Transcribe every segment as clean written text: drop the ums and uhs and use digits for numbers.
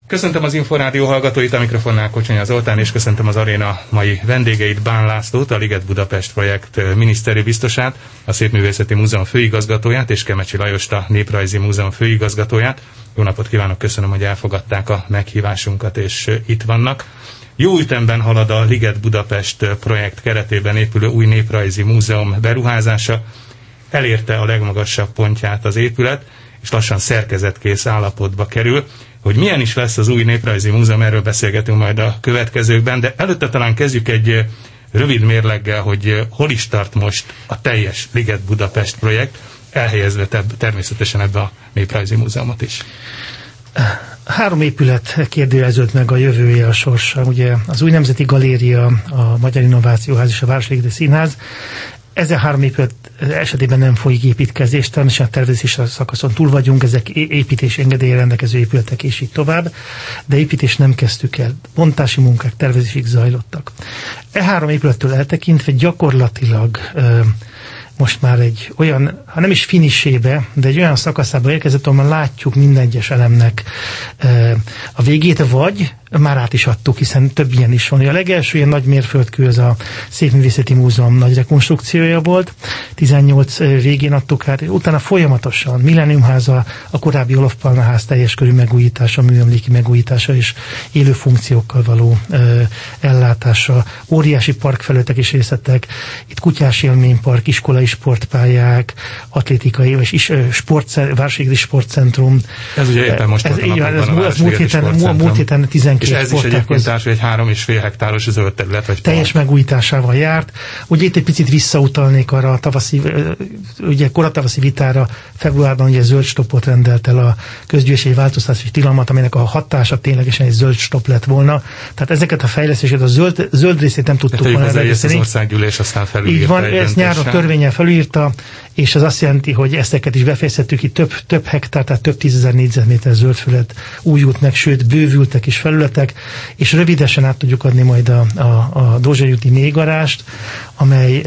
Köszöntöm az Inforádió hallgatóit, a mikrofonnál Kocsonya Zoltán, és köszöntöm az aréna mai vendégeit, Bán Lászlót, a Liget Budapest projekt miniszteri biztosát, a Szépművészeti Múzeum főigazgatóját, és Kemecsi Lajost, a Néprajzi Múzeum főigazgatóját. Jó napot kívánok, köszönöm, hogy elfogadták a meghívásunkat, és itt vannak. Jó ütemben halad a Liget Budapest projekt keretében épülő új Néprajzi Múzeum beruházása. Elérte a legmagasabb pontját az épület, és lassan szerkezetkész állapotba kerül. Hogy milyen is lesz az új Néprajzi Múzeum, erről beszélgetünk majd a következőkben, de előtte talán kezdjük egy rövid mérleggel, hogy hol is tart most a teljes Liget Budapest projekt, elhelyezve természetesen ebbe a Néprajzi Múzeumot is. 3 épület kérdőjeleződött meg a jövője, a sorsa. Ugye az új Nemzeti Galéria, a Magyar Innovációház és a Városligeti Színház. Ezen 3 épület esetében nem folyik építkezés, természetesen a tervezési szakaszon túl vagyunk, ezek építés engedéllyel rendelkező épületek és így tovább, de építés nem kezdtük el. Bontási munkák tervezésig zajlottak. 3 épülettől eltekintve gyakorlatilag most már egy olyan, ha nem is finisébe, de egy olyan szakaszába érkezett, ahol már látjuk minden egyes elemnek a végét, vagy már át is adtuk, hiszen több ilyen is van. A legelső ilyen nagy mérföldkő az a Szépművészeti Múzeum nagy rekonstrukciója volt, 18 végén adtuk át, utána folyamatosan Millenniumháza, a korábbi Olof Palme ház teljes körű megújítása, műemléki megújítása és élő funkciókkal való ellátása, óriási parkfelületek és részletek, itt kutyás élménypark, iskolai sportpályák, atlétikai és városligeti sportcentrum. Ez ugye éppen most volt a napokban a múlt héten 12 és ez is egyébként egy 3,5 hektáros zöld terület, vagy teljes megújításával járt. Ugye itt egy picit visszautalnék arra a tavaszi, ugye koratavaszi vitára, februárban ugye zöld stopot rendelt el a közgyűlési változtatási tilalmat, aminek a hatása ténylegesen egy zöld stop lett volna. Tehát ezeket a fejlesztéseket, a zöld részét nem tudtuk volna elbeszélni. Az országgyűlés aztán felülírta. Így van, ezt nyáron törvénnyel felülírta, és az azt jelenti, hogy ezeket is befejezhettük, itt több hektár, tehát több 10 000 négyzetméter zöldfelület újult meg, sőt bővültek is felületek, és rövidesen át tudjuk adni majd a Dózsai úti mélygarást, amely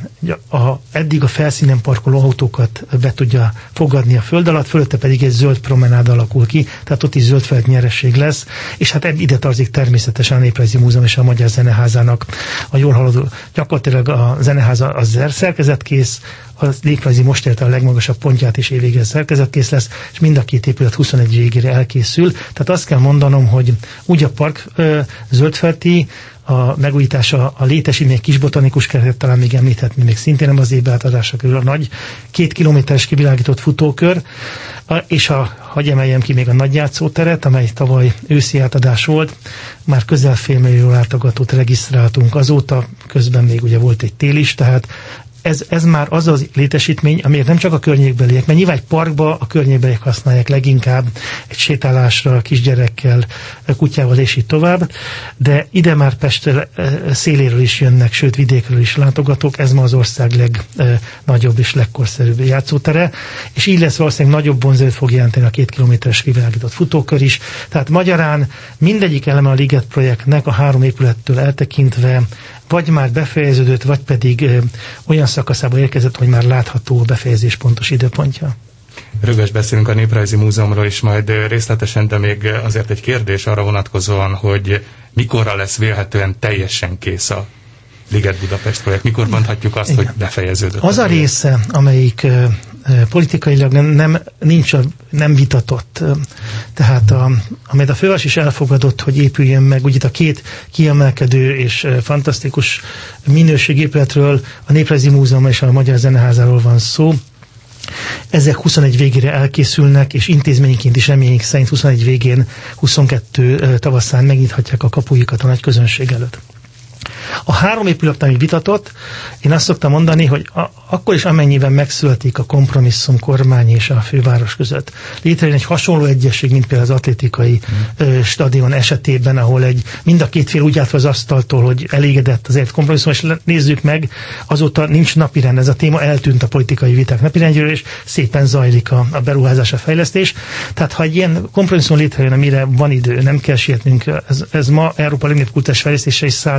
eddig a felszínen parkoló autókat be tudja fogadni a föld alatt, fölötte pedig egy zöld promenád alakul ki, tehát ott is zöld felület nyeresség lesz, és hát ide tartozik természetesen a Néprajzi Múzeum és a Magyar Zeneházának a jól haladó. Gyakorlatilag a Zeneháza az szerkezetkész, a Néprajzi most érte a legmagasabb pontját, és évvégére szerkezetkész lesz, és mind a 2 épület 21 végére elkészül. Tehát azt kell mondanom, hogy úgy a park zöldfelti, a megújítása, a létesítmény kis botanikus keretet talán még említhetni, még szintén nem az évbe átadásra kerül a nagy 2 kilométeres kivilágított futókör, és hagy emeljem ki még a nagy játszóteret, amely tavaly őszi átadás volt, már közel fél millió látogatót regisztráltunk azóta, közben még ugye volt egy tél is, tehát ez már az az létesítmény, amelyet nem csak a környékbeliek, mert nyilván egy parkba a környékbeliek használják leginkább egy sétálásra, kisgyerekkel, kutyával és így tovább, de ide már Pest széléről is jönnek, sőt vidékről is látogatók, ez ma az ország legnagyobb és legkorszerűbb játszótere, és így lesz valószínűleg nagyobb vonzerőt fog jelenteni a 2 kilométeres kivilágított futókör is. Tehát magyarán mindegyik eleme a Liget projektnek a 3 épülettől eltekintve vagy már befejeződött, vagy pedig olyan szakaszába érkezett, hogy már látható a befejezés pontos időpontja. Rögös beszélünk a Néprajzi Múzeumról is majd részletesen, de még azért egy kérdés arra vonatkozóan, hogy mikorra lesz vélhetően teljesen kész a Liget Budapest projekt? Mikor mondhatjuk azt, hogy befejeződött? Az a része, amelyik politikailag nem vitatott. Tehát amelyet a főváros is elfogadott, hogy épüljön meg, úgy itt a 2 kiemelkedő és fantasztikus minőségépületről, a Néprajzi Múzeum és a Magyar Zeneházáról van szó. Ezek 21 végére elkészülnek, és intézményként is reményünk szerint 21 végén, 22 tavaszán megnyithatják a kapuikat a nagy közönség előtt. A 3 épület, amit vitatott, én azt szoktam mondani, hogy akkor is amennyiben megszületik a kompromisszum kormány és a főváros között. Létrejön egy hasonló egyesség, mint például az atlétikai stadion esetében, ahol mind a 2 fél úgy állt az asztaltól, hogy elégedett azért kompromisszum, és nézzük meg, azóta nincs napirend, ez a téma eltűnt a politikai viták napirendjéről, és szépen zajlik a beruházás, a fejlesztés. Tehát ha egy ilyen kompromisszum létrejön, amire van idő, nem kell sietnünk, ez ma Európa legnagyobb kultúrás fejlesztése, és 100 éve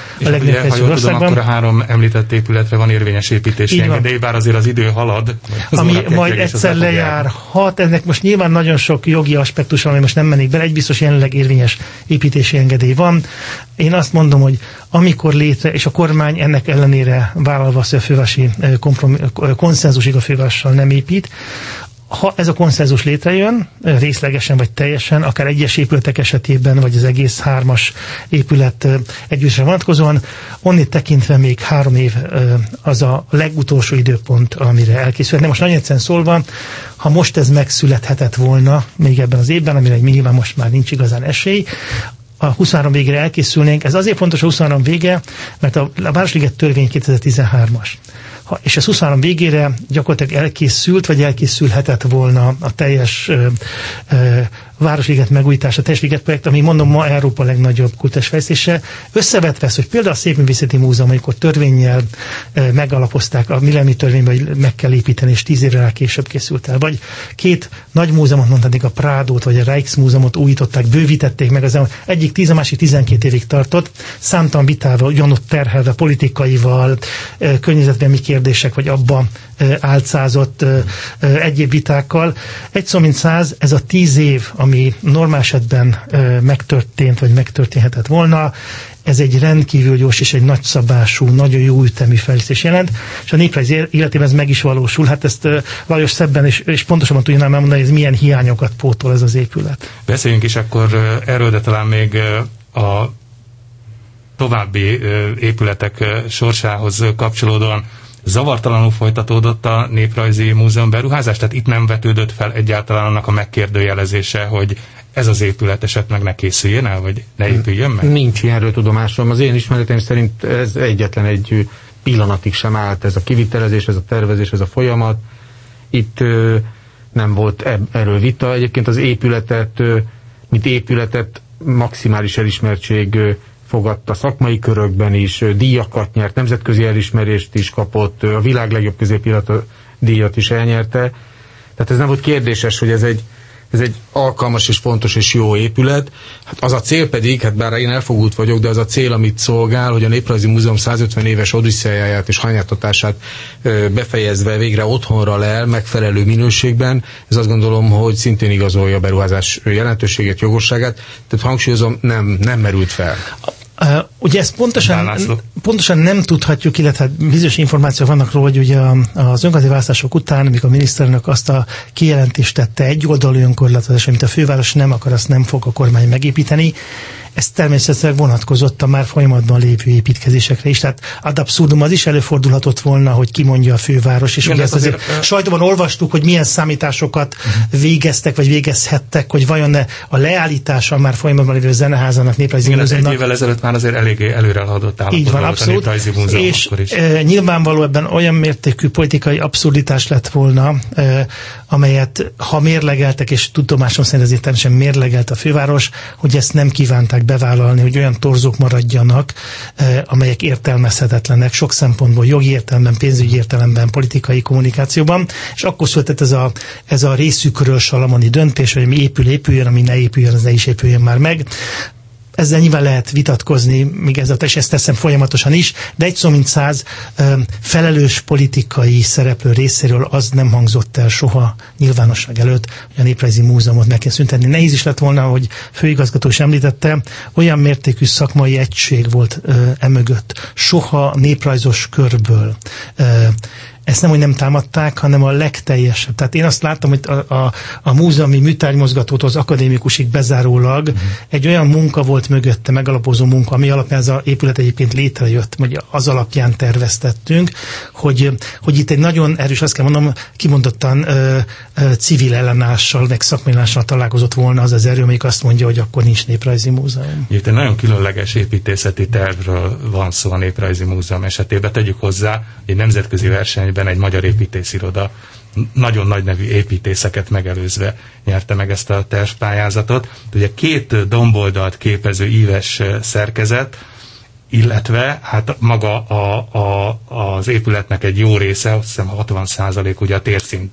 És a legnagyobb ha jól tudom, akkor a 3 említett épületre van érvényes építési engedély, bár azért az idő halad. Ami majd egyszer lejárhat, ennek most nyilván nagyon sok jogi aspektus van, ami most nem mennék bele, egy biztos jelenleg érvényes építési engedély van. Én azt mondom, hogy amikor létre, és a kormány ennek ellenére vállalva azt, hogy a fővárosi konszenzusig a fővárossal nem épít, ha ez a konszenzus létrejön, részlegesen vagy teljesen, akár egyes épületek esetében, vagy az egész 3-as épület együttesre vonatkozóan, onnét tekintve még 3 év az a legutolsó időpont, amire elkészülhet. Most nagyon egyszerűen szólva, ha most ez megszülethetett volna még ebben az évben, amire nyilván most már nincs igazán esély, a 23 végére elkészülnénk. Ez azért fontos a 23 vége, mert a Városliget törvény 2013-as. És ez 23 végére gyakorlatilag elkészült, vagy elkészülhetett volna a teljes Városliget megújítása, a teljes liget projekt, ami mondom ma Európa legnagyobb kulturális fejlesztése. Összevetve ezt, hogy például a Szépművészeti Múzeum, amikor törvénnyel megalapozták a Millenniumi törvényben, hogy meg kell építeni, és 10 évre később készült el. Vagy 2 nagy múzeumot, mondhatnék a Prádót, vagy a Rijksmúzeumot újították, bővítették meg, az egyik 10, a másik 12 évig tartott, számtalan vitával, ugyanott terhelve politikaival, környezetvédelmi kérdések, vagy abba álcázott egyéb vitákkal. Egy szó mint 100, ez a 10 év, ami normál esetben megtörtént, vagy megtörténhetett volna, ez egy rendkívül gyors és egy nagyszabású, nagyon jó ütemű fejlesztés jelent, és a néprajz életében ez meg is valósul. Hát ezt Lajos szebben és pontosabban tudnám elmondani, hogy ez milyen hiányokat pótol ez az épület. Beszéljünk is akkor erről, de talán még a további épületek sorsához kapcsolódóan zavartalanul folytatódott a Néprajzi Múzeum beruházás, tehát itt nem vetődött fel egyáltalán annak a megkérdőjelezése, hogy ez az épület esetleg ne készüljön el, vagy ne épüljön meg? Nincs ilyenről tudomásom. Az én ismereteim szerint ez egyetlen egy pillanatig sem állt, ez a kivitelezés, ez a tervezés, ez a folyamat. Itt nem volt erről vita. Egyébként az épületet, mint épületet maximális elismertség fogadta szakmai körökben is, díjakat nyert, nemzetközi elismerést is kapott, a világ legjobb középület díjat is elnyerte. Tehát ez nem volt kérdéses, hogy ez egy alkalmas és fontos és jó épület. Hát az a cél pedig, hát bár én elfogult vagyok, de az a cél, amit szolgál, hogy a Néprajzi Múzeum 150 éves odüsszeáját és hanyattatását befejezve végre otthonra lel, megfelelő minőségben. Ez azt gondolom, hogy szintén igazolja a beruházás jelentőségét, jogosságát. Tehát hangsúlyozom, nem merült fel. Ugye ezt pontosan nem tudhatjuk, illetve bizonyos információk vannak róla, hogy ugye az önkormányzati választások után, amikor a miniszterelnök azt a kijelentést tette egyoldalú önkorlátozás, amit a főváros nem akar, azt nem fog a kormány megépíteni. Ez természetesen vonatkozott a már folyamatban lévő építkezésekre is. Tehát ad abszurdum az is előfordulhatott volna, hogy kimondja a főváros, és ugye ezt azért sajtóban olvastuk, hogy milyen számításokat végeztek, vagy végezhettek, hogy vajon a leállítása már folyamatban lévő zeneházának, Néprajzi Múzeumnak. Egy évvel ezelőtt már azért eléggé előre haladott állapotban volt a Néprajzi Múzeum. És nyilvánvaló ebben olyan mértékű politikai abszurditás lett volna, amelyet ha mérlegeltek, és tudomásom szerint azért természetesen mérlegelt a főváros, hogy ezt nem kívánták bevállalni, hogy olyan torzók maradjanak, amelyek értelmezhetetlenek sok szempontból, jogi értelemben, pénzügyi értelemben, politikai kommunikációban, és akkor született ez a részükről salamoni döntés, hogy mi épüljön, ami ne épüljön, az ne is épüljön már meg. Ezzel nyilván lehet vitatkozni, még ezzel, és ezt teszem folyamatosan is, de egy szó mint 100 felelős politikai szereplő részéről az nem hangzott el soha nyilvánosság előtt, hogy a Néprajzi Múzeumot meg kell szüntetni. Nehéz is lett volna, hogy főigazgató is említette, olyan mértékű szakmai egység volt emögött. Soha néprajzos körből ezt nem, hogy nem támadták, hanem a legteljesebb. Tehát én azt láttam, hogy a múzeumi műtárgymozgatótól az akadémikusig bezárólag egy olyan munka volt mögötte, megalapozó munka, ami alapján ez az épület egyébként létrejött, vagy az alapján terveztettünk, hogy itt egy nagyon erős, azt kell mondanom, kimondottan civil ellenállással, meg szakmai ellenállással találkozott volna az erő, amelyik azt mondja, hogy akkor nincs Néprajzi Múzeum. Itt egy nagyon különleges építészeti tervről van szó a Néprajzi Múzeum esetében. Tegyük hozzá, egy nemzetközi versenyben egy magyar építésziroda nagyon nagy nevű építészeket megelőzve nyerte meg ezt a tervpályázatot. Ugye 2 domboldalt képező íves szerkezet, illetve hát maga az épületnek egy jó része, azt hiszem 60% ugye a térszint,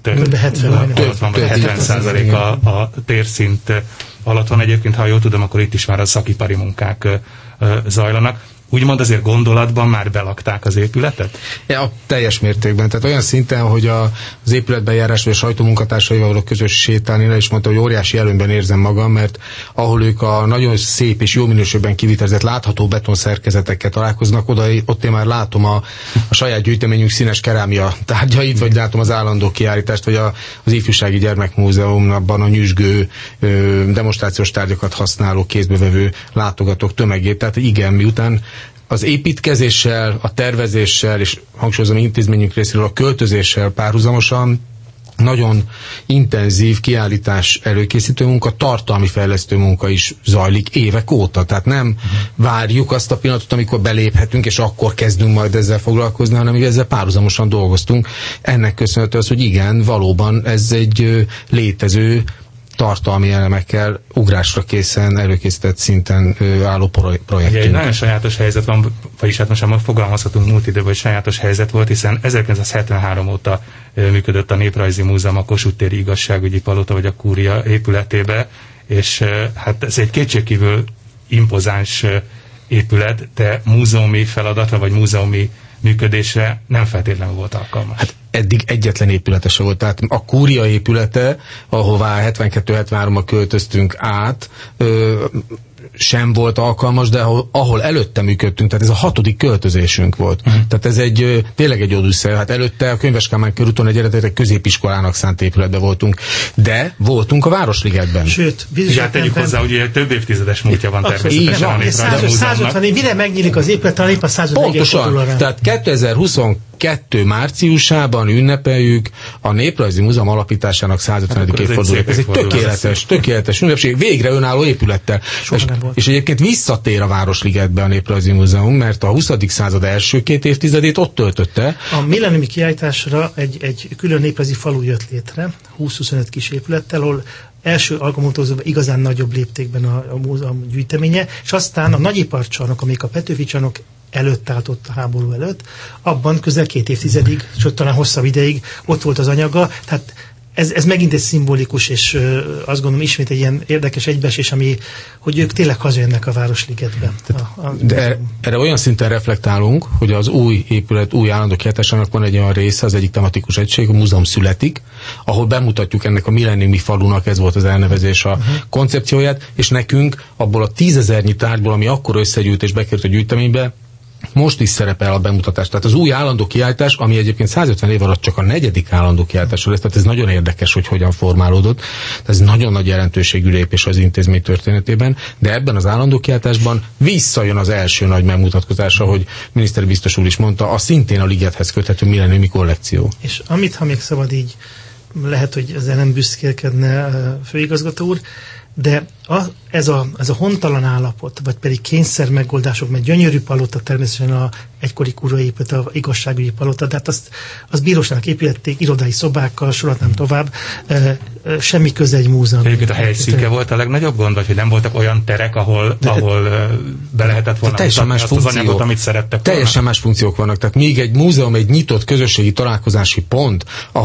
70% a térszint alatt van. Egyébként, ha jól tudom, akkor itt is már a szakipari munkák zajlanak. úgymond azért gondolatban már belakták az épületet? Ja, teljes mértékben. Tehát olyan szinten, hogy az épületben járás vagy a sajtómunkatársaival való közös sétálni, és mondta, hogy óriási előnyben érzem magam, mert ahol ők a nagyon szép és jó minőségben kivitelezett látható betonszerkezetekkel találkoznak, ott én már látom a saját gyűjteményünk színes kerámia tárgyait, vagy látom az állandó kiállítást, vagy az Ifjúsági Gyermekmúzeumban a nyüzsgő demonstrációs tárgyakat használó, kézbevevő látogatók tömegét. Tehát igen, miután az építkezéssel, a tervezéssel, és hangsúlyozom intézményünk részéről a költözéssel párhuzamosan nagyon intenzív kiállítás előkészítő munka, tartalmi fejlesztő munka is zajlik évek óta. Tehát nem várjuk azt a pillanatot, amikor beléphetünk, és akkor kezdünk majd ezzel foglalkozni, hanem ezzel párhuzamosan dolgoztunk. Ennek köszönhető az, hogy igen, valóban ez egy létező tartalmi elemekkel ugrásra készen, előkészített szinten álló projektünk. Egy nagyon sajátos helyzet van, vagyis hát most már fogalmazhatunk múlt időben, hogy sajátos helyzet volt, hiszen 1973 óta működött a Néprajzi Múzeum a Kossuth téri igazságügyi palota vagy a Kúria épületébe, és hát ez egy kétségkívül impozáns épület, de múzeumi feladatra vagy múzeumi működésre nem feltétlenül volt alkalmas. Hát eddig egyetlen épülete se volt. Tehát a Kúria épülete, ahová 72-73-ban költöztünk át, sem volt alkalmas, de ahol előtte működtünk, tehát ez a 6. költözésünk volt. Tehát ez tényleg egy odüsszeja. Hát előtte a Könyves Kálmán körúton egy eredetileg középiskolának szánt épületben voltunk, de voltunk a Városligetben. Sőt, bizonyos tegyük hozzá, hogy több évtizedes múltja van természetesen a Néprajzi Múzeumnak. 150 év, mire megnyílik az épület, a 150 pontosan, tehát 2022 márciusában ünnepeljük a Néprajzi Múzeum alapításának 150. évfordulóját. Ez egy tökéletes ünnepség, végre önálló épülettel. És egyébként visszatér a Városligetbe a Néprajzi Múzeum, mert a 20. század első 2 évtizedét ott töltötte. A millenniumi kiállításra egy külön néprajzi falu jött létre, 20-25 kis épülettel, ahol első alkalommal igazán nagyobb léptékben a múzeum gyűjteménye, és aztán a Nagyiparcsarnok, amelyik a Petőfi csarnok előtt állt ott a háború előtt, abban közel 2 évtizedig, sőt talán hosszabb ideig ott volt az anyaga, tehát ez megint egy szimbolikus, és azt gondolom ismét egy ilyen érdekes egybeesés, hogy ők tényleg hazajönnek a Városligetbe. De erre olyan szinten reflektálunk, hogy az új épület, új állandó kiállításának van egy olyan része, az egyik tematikus egység, a múzeum születik, ahol bemutatjuk ennek a millenniumi falunak, ez volt az elnevezés a koncepcióját, és nekünk abból a 10 000-nyi tárgyból, ami akkor összegyűjt és bekerült a gyűjteménybe, most is szerepel a bemutatás. Tehát az új állandó kiállítás, ami egyébként 150 év alatt csak a 4. állandó kiállításról lesz, tehát ez nagyon érdekes, hogy hogyan formálódott. Ez nagyon nagy jelentőségű lépés az intézmény történetében, de ebben az állandó kiállításban visszajön az első nagy megmutatkozása, hogy miniszteri biztos úr is mondta, a szintén a Ligethez köthető millenniumi kollekció. És amit, ha még szabad így, lehet, hogy ezzel nem büszkélkedne a főigazgató úr, de ez a hontalan állapot, vagy pedig kényszer megoldások, mert gyönyörű palota, természetesen a egykori Kúria épület, a igazságügyi palota, de hát azt bíróságnak építették, irodai szobákkal, sorolhatnám tovább, semmi köze egy múzeum. Egyébként a helyszíke volt a legnagyobb gond, vagy hogy nem voltak olyan terek, ahol be lehetett volna mutatni azt az anyagot, amit szerettek volna? Teljesen más funkciók vannak. Tehát még egy múzeum, egy nyitott közösségi találkozási pont,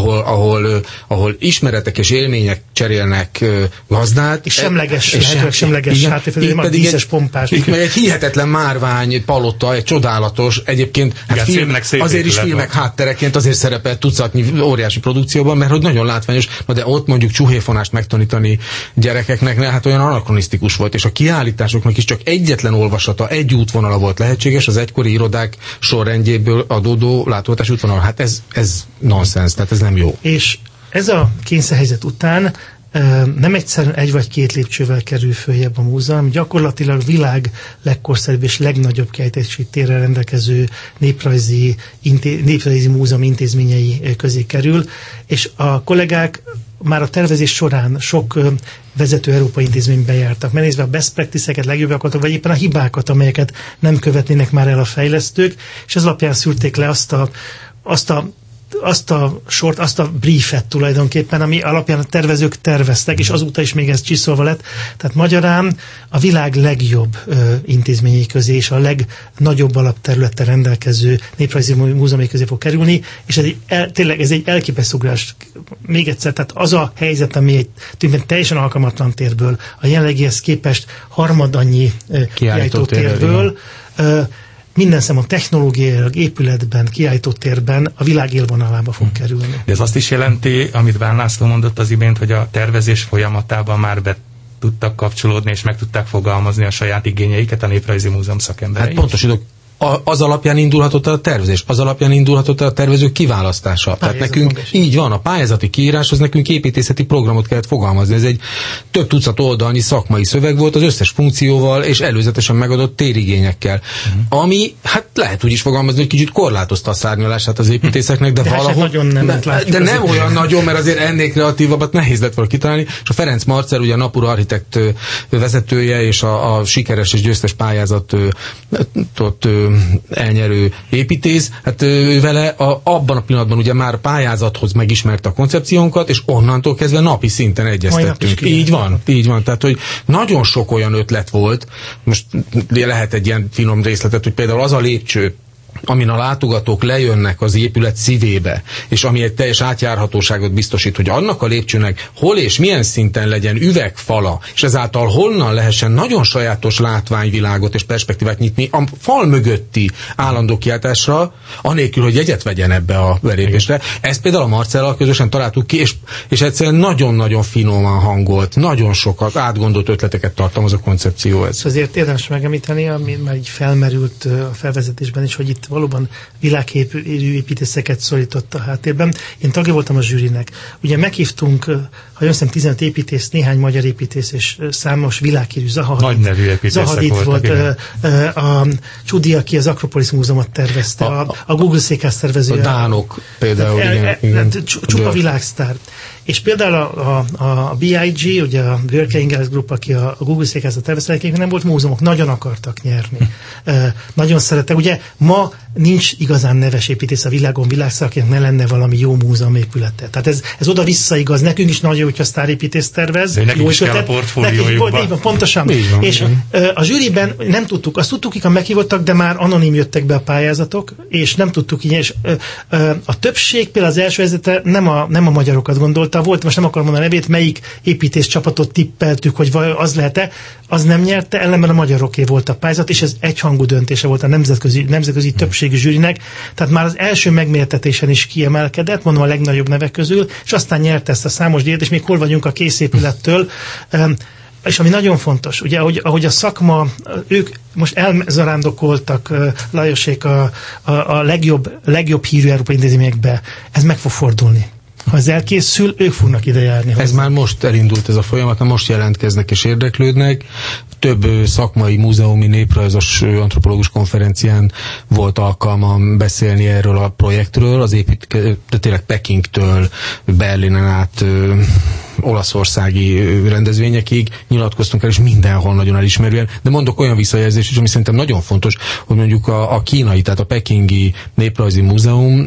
ahol ismeretek és élmények cserélnek gazdát. És semleges háttérfedő, díszes pompás. Itt meg egy hihetetlen márvány palota, egy csodálatos, egyébként azért is filmek háttereként azért szerepel tucatnyi óriási produkcióban, mert hogy nagyon látványos, de ott mondjuk csuhéfonást megtanítani gyerekeknek, hát olyan anakronisztikus volt, és a kiállításoknak is csak egyetlen olvasata, egy útvonala volt lehetséges, az egykori irodák sorrendjéből adódó látogatási útvonal. Hát ez nonsens, tehát ez nem jó. És ez a kényszerhelyzet után nem egyszerűen 1 vagy 2 lépcsővel kerül följebb a múzeum, gyakorlatilag világ legkorszerűbb és legnagyobb kiállítási térrel rendelkező néprajzi múzeum intézményei közé kerül, és a kollégák már a tervezés során sok vezető európai intézményben jártak, mert nézve a best practice-eket, legjobbakat, vagy éppen a hibákat, amelyeket nem követnének már el a fejlesztők, és ez alapján szűrték le azt a briefet tulajdonképpen, ami alapján a tervezők terveztek, és azóta is még ez csiszolva lett. Tehát magyarán a világ legjobb intézményei közé és a legnagyobb alapterülettel rendelkező néprajzi múzeumai közé fog kerülni, és tényleg ez egy elképesztő ugrás. Még egyszer, tehát az a helyzet, ami egy teljesen alkalmatlan térből, a jelenlegihez képest harmadannyi kiállító térből, minden szemben technológiailag, épületben, kiállítótérben a világ élvonalába fog kerülni. De ez azt is jelenti, amit Bán László mondott az imént, hogy a tervezés folyamatában már be tudtak kapcsolódni, és meg tudták fogalmazni a saját igényeiket a Néprajzi Múzeum szakemberei? Hát pontosítok, az alapján indulhatott el a tervezés, az alapján indulhatott el a tervezők kiválasztása. Tehát nekünk így van, a pályázati kiíráshoz nekünk építészeti programot kellett fogalmazni. Ez egy több tucat oldalnyi szakmai szöveg volt az összes funkcióval és előzetesen megadott térigényekkel. Ami, hát lehet úgy is fogalmazni, hogy kicsit korlátozta a szárnyalását az építészeknek, de valahol... De nem olyan nagyon, mert azért ennél kreatívabbat nehéz lett volna kitalálni, és a Ferenc Marcell, ugye a Napura Architekt vezetője és a sikeres és győztes pályázatot elnyerő építész, hát vele abban a pillanatban ugye már pályázathoz megismerte a koncepciónkat, és onnantól kezdve napi szinten egyeztettünk. Így van. Tehát, hogy nagyon sok olyan ötlet volt, most lehet egy ilyen finom részletet, hogy például az a lépcső, amin a látogatók lejönnek az épület szívébe, és ami egy teljes átjárhatóságot biztosít, hogy annak a lépcsőnek hol és milyen szinten legyen üvegfala, és ezáltal honnan lehessen nagyon sajátos látványvilágot és perspektívát nyitni a fal mögötti állandó kiáltásra, anélkül, hogy jegyet vegyen ebbe a belépésre. Ezt például a Marcellal közösen találtuk ki, és egyszerűen nagyon-nagyon finoman hangolt, nagyon sokat átgondolt ötleteket tartalmaz a koncepció ez. Azért érdemes megemlíteni, ami már így felmerült a felvezetésben is, hogy itt valóban világhírű építészeket szólított a háttérben. Én tagja voltam a zsűrinek. Ugye meghívtunk, ha jön 15 építész, néhány magyar építész és számos világhírű nagy nevű építészek volt. A Csudi, aki az Akropolis Múzeumot tervezte, a Google székház szervezője. A dánok például. Igen. Csupa világsztár. És például a BIG, ugye a Björke Ingels Group, aki a Google székházat tervezte, nem volt múzeumok, nagyon akartak nyerni. Nagyon szerettek. Ugye ma nincs igazán neves építész a világon, világszár, akinek ne lenne valami jó múzeum épülete. Tehát ez oda-vissza igaz. Nekünk is nagyon jó, hogyha sztárépítész tervez. De nekünk is kell a portfóliójukban. Pontosan. És a zsűriben nem tudtuk, azt tudtuk, akik meghívottak, de már anonim jöttek be a pályázatok, és nem tudtuk így. És a többség például az első helyzete nem a magyarokat gondolta, volt, most nem akarom mondani a nevét, melyik építész csapatot tippeltük, hogy az lehet-e, az nem nyerte, ellenben a magyaroké volt a pályázat, és ez egyhangú döntése volt a nemzetközi többségű zsűrinek, tehát már az első megmértetésen is kiemelkedett, mondom a legnagyobb nevek közül, és aztán nyerte ezt a számos díjat, és még hol vagyunk a készépülettől. És ami nagyon fontos, ugye, ahogy a szakma, ők most elzarándokoltak Lajosék a legjobb hírű európai intézményekbe, ez meg fog fordulni. Ha ez elkészül, ők fognak ide járni hozzá. Ez már most elindult ez a folyamat, most jelentkeznek és érdeklődnek. Több szakmai, múzeumi, néprajzos, antropológus konferencián volt alkalmam beszélni erről a projektről, de tényleg Pekingtől Berlinen át olaszországi rendezvényekig nyilatkoztunk el, és mindenhol nagyon elismerően, de mondok olyan visszajelzést is, ami szerintem nagyon fontos, hogy mondjuk a kínai, tehát a Pekingi Néprajzi Múzeum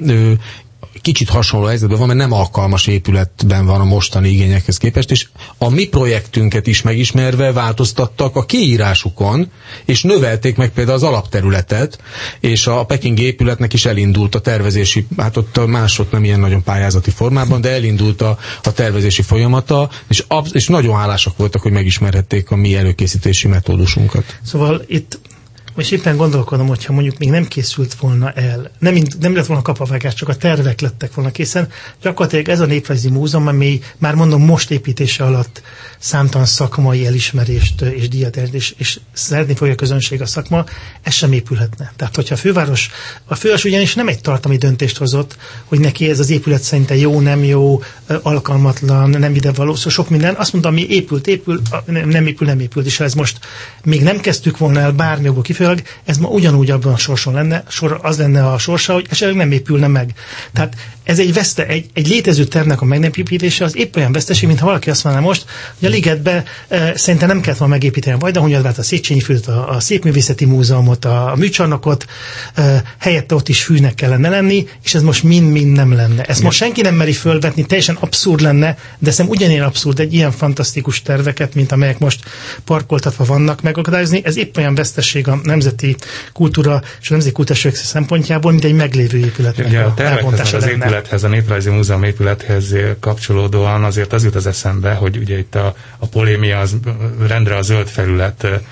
kicsit hasonló helyzetben van, mert nem alkalmas épületben van a mostani igényekhez képest, és a mi projektünket is megismerve változtattak a kiírásukon, és növelték meg például az alapterületet, és a pekingi épületnek is elindult a tervezési, hát ott mások nem ilyen nagyon pályázati formában, de elindult a tervezési folyamata, és nagyon hálásak voltak, hogy megismerhették a mi előkészítési metódusunkat. Szóval itt most éppen gondolkodom, hogyha mondjuk még nem készült volna el, nem lett volna kapavágás, csak a tervek lettek volna készen. Gyakorlatilag ez a Néprajzi Múzeum, ami már mondom most építése alatt számtalan szakmai elismerést és díjat és szeretni fogja a közönség a szakma, ez sem épülhetne. Tehát, hogyha a főváros ugyanis nem egy tartalmi döntést hozott, hogy neki ez az épület szerintem jó, nem jó, alkalmatlan, nem idevaló, szóval sok minden. Azt mondta, ami épül, nem épült, és ha ez most még nem kezdtük volna el bármilyenból kifejezőleg, ez ma ugyanúgy abban a sorson lenne, az lenne a sorsa, hogy esetleg nem épülne meg. Tehát ez egy létező tervnek a megépítése az épp olyan veszteség, mintha valaki azt mondaná most, hogy a Ligetbe szerintem nem kellett volna megépíteni a Vajdahunyadvát, a Széchenyi földet, a Szépművészeti Múzeumot, a műcsarnokot, helyette ott is fűnek kellene lenni, és ez most mind nem lenne. Ezt most senki nem meri fölvetni, teljesen abszurd lenne, de szerintem ugyanilyen abszurd egy ilyen fantasztikus terveket, mint amelyek most parkoltatva vannak megakadályozni. Ez épp olyan vesztesség a nemzeti kultúra és a nemzeti kultúra szempontjából, mint egy meglévő épületnek a tervekhez, az épülethez, a Néprajzi Múzeum épülethez kapcsolódóan azért az jut az eszembe, hogy ugye itt a polémia az rendre a zöld felület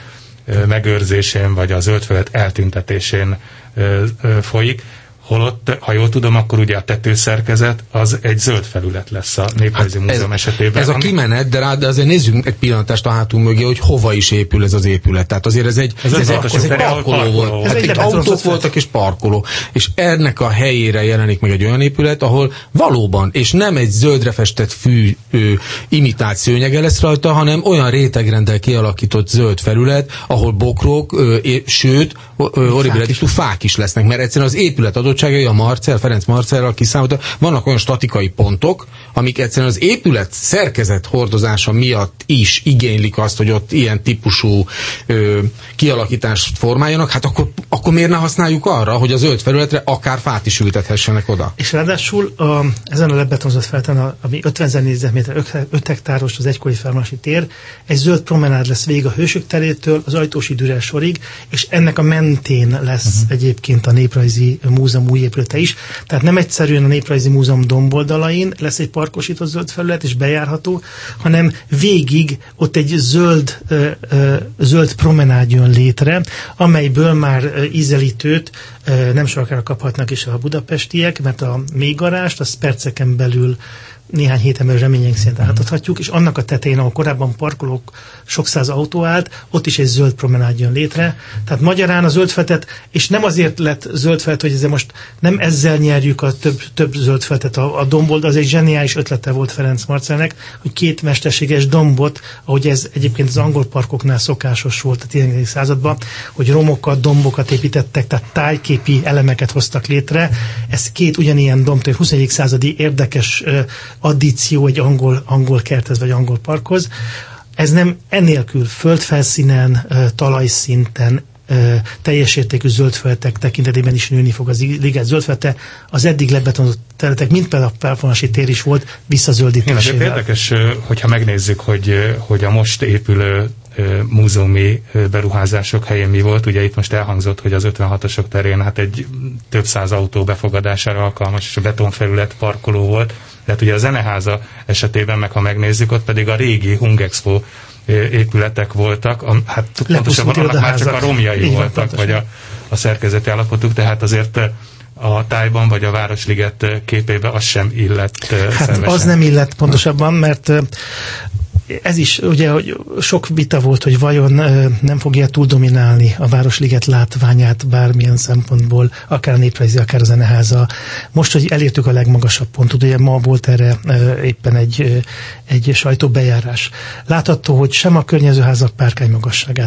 megőrzésén, vagy a zöldfelület eltüntetésén folyik. Holott, ha jól tudom, akkor ugye a tetőszerkezet az egy zöld felület lesz a Néprajzi Múzeum esetében. Ez a kimenet, de azért nézzünk egy pillantást a hátunk mögé, hogy hova is épül ez az épület. Tehát azért ez egy parkoló volt. Hát itt autók voltak és parkoló. És ennek a helyére jelenik meg egy olyan épület, ahol valóban, és nem egy zöldre festett fű imitált szőnyege lesz rajta, hanem olyan rétegrendel kialakított zöld felület, ahol bokrok, sőt, horribiletistú fák is lesznek, mert egyszerűen az épület adottságai a Ferenc Marcellal kiszámolta, vannak olyan statikai pontok, amik egyszerűen az épület szerkezet hordozása miatt is igénylik azt, hogy ott ilyen típusú kialakítást formáljanak, hát akkor miért ne használjuk arra, hogy a zöld felületre akár fát is ültethessenek oda? És ráadásul ezen a lebetonozott feleten, ami 50 000 négyzetméter, 5 hektáros az egykori felvonási tér, egy zöld promenád lesz végig a Hősök terétől az Ajtósi Dürer sorig, és ennek a mentén lesz egyébként a Néprajzi Múzeum új épülete is. Tehát nem egyszerűen a Néprajzi Múzeum domboldalain lesz egy parkosított zöld felület és bejárható, hanem végig ott egy zöld promenád jön létre, amelyből már ízelítőt nem sokára kaphatnak is a budapestiek, mert a mélygarást az perceken belül néhány héten belül reményénk szerint átadhatjuk, és annak a tetején, ahol korábban parkolók, sok száz autó állt, ott is egy zöld promenád jön létre. Tehát magyarán a zöldfeltet, és nem azért lett zöldfelt, hogy ezzel most nem ezzel nyerjük a több zöldfeltet. A dombold az egy zseniális ötlete volt Ferenc Marcellnek, hogy két mesterséges dombot, ahogy ez egyébként az angol parkoknál szokásos volt a 19. században, hogy romokat, dombokat építettek, tehát tájképi elemeket hoztak létre. Ez két ugyanilyen domb, 21. századi érdekes addíció egy angol kerthez vagy angol parkhoz. Ez nem ennélkül földfelszínen, talajszinten, teljes értékű zöldfelületek tekintetében is nőni fog az liget zöldfelülete. Az eddig lebetonozott területek, mint például a felvonási tér is volt, visszazöldítésével. Érdekes, hogyha megnézzük, hogy a most épülő múzeumi beruházások helyén mi volt. Ugye itt most elhangzott, hogy az 56-osok terén hát egy több száz autó befogadására alkalmas betonfelület, parkoló volt. Tehát ugye a Zeneháza esetében, meg ha megnézzük, ott pedig a régi Hungexpo épületek voltak, hát pontosabban annak már csak a romjai voltak, vagy a szerkezeti állapotuk, tehát azért a tájban vagy a Városliget képébe az sem illett szervesen. Az nem illett pontosabban, mert ez is, ugye, hogy sok vita volt, hogy vajon nem fogja túl dominálni a Városliget látványát bármilyen szempontból, akár a Néprajzi, akár a Zeneháza. Most, hogy elértük a legmagasabb pontot, ugye ma volt erre éppen egy sajtóbejárás. Látható, hogy sem a környező házak párkánymagasságát,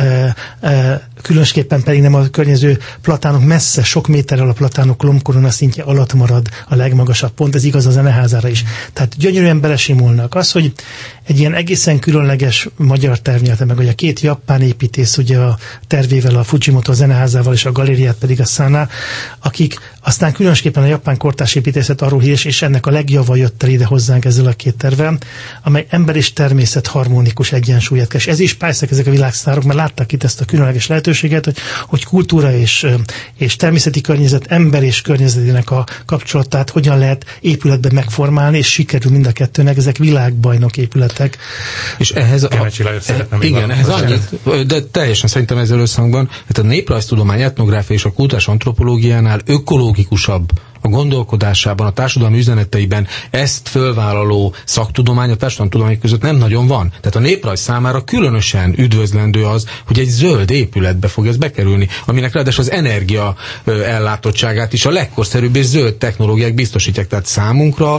különösképpen pedig nem a környező platánok messze, sok méterrel a platánok lombkorona szintje alatt marad a legmagasabb pont, ez igaz a Zeneházára is. Tehát gyönyörűen belesimulnak. Az, hogy egy ilyen egészen különleges magyar tervnyelete, meg hogy a két japán építész, ugye a tervével, a Fujimoto Zeneházával és a galériát pedig a Sana, akik aztán különösképpen a japán kortárs építészet arról híres, és ennek a legjava jött el ide hozzánk ezzel a két tervvel, amely ember és természet harmonikus egyensúlyát keres. Ez is pályáztak ezek a világsztárok, mert látták itt ezt a különleges lehetőséget, hogy kultúra és természeti környezet, ember és környezetének a kapcsolatát hogyan lehet épületben megformálni, és sikerül mind a kettőnek, ezek világbajnok épületek. És ehhez igen, ehhez annyit, de teljesen szerintem ezzel összhangban, tehát a néprajztudomány, etnográfia és a kultúrás antropológiánál ökológikusabb a gondolkodásában, a társadalmi üzeneteiben ezt fölvállaló szaktudomány a társadalomtudomány között nem nagyon van. Tehát a néprajz számára különösen üdvözlendő az, hogy egy zöld épületbe fog ez bekerülni, aminek ráadásul az energia ellátottságát is a legkorszerűbb és zöld technológiák biztosítják. Tehát számunkra